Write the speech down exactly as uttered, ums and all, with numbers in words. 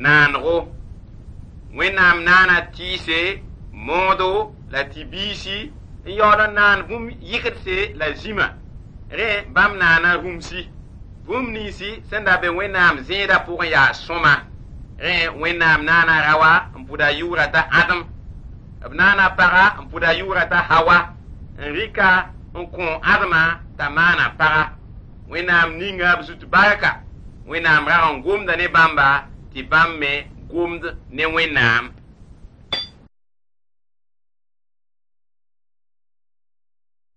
naango wẽnnaam naana tɩɩse moodo la tɩ-biisi n yaood n naan bũmb yɩkdse la zĩma rẽ bãmb naana rũmsi bũmb ninsi sẽn da be wẽnnaam zẽedã pʋgẽ yaa sõma rẽ wẽnnaam naana rawa n pʋda yʋʋra t'a ãdem b naana paga n pʋda yʋʋra t'a hawa n rɩka n kõ ãdmã t'a maana paga wẽnnaam ninga b zut barka wẽnnaam rag n gomda ne bãmba tɩ bãmb me gomd ne wẽnnaam